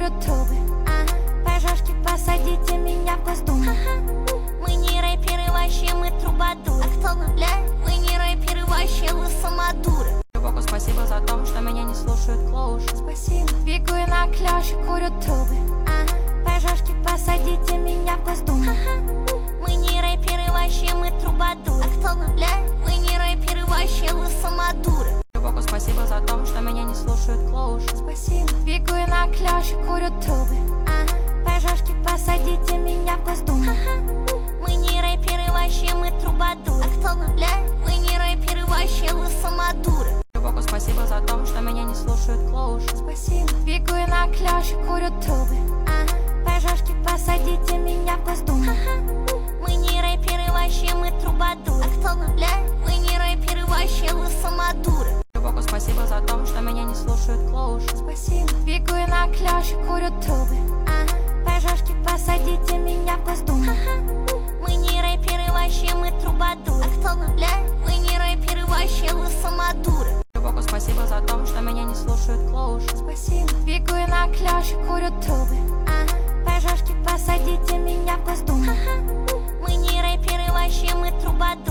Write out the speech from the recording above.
курят трубы. Пожежки, посадите меня в Госдуму. Мы не рэперы, вообще мы трубадуры. А кто мы, бля? Вы не рэперы, вообще вы самодуры. Богу спасибо за то, что меня не слушают клоуши. Спасибо. Бегаю на кляше, курят трубы. Пожежки, посадите меня в Госдуму. Мы не рэперы, вообще мы трубадуры. А кто мы, бля? Вы не рэперы, вообще вы самодуры. Богу спасибо за то, что меня не слушают клоуши. Спасибо. Бегаю на кляше, курят трубы. Пожежки, посадите меня в Госдуму. Мы не рэперы, вообще мы трубадуры. А кто мы, бля? Вы не рэперы, вообще вы самодуры. Богу спасибо за то, что меня не слушают клоуши. Спасибо. Бегаю на кляше, курят трубы. Пожежки, посадите меня в Госдуму. Мы не рэперы, вообще мы трубадуры. А кто мы, бля? Вы не рэперы, вообще вы самодуры. Богу спасибо за то, что меня не слушают клоуши. Спасибо. Бегаю на кляше, курят трубы. Пожежки, посадите меня в Госдуму. Мы не рэперы, вообще мы трубадуры. А кто мы, бля? Вы не рэперы, вообще вы самодуры. Богу спасибо за то, что меня не слушают клоуши. Спасибо. Бегаю на кляше, курят трубы. Пожежки, посадите меня в Госдуму. Мы не рэперы, вообще мы трубадуры.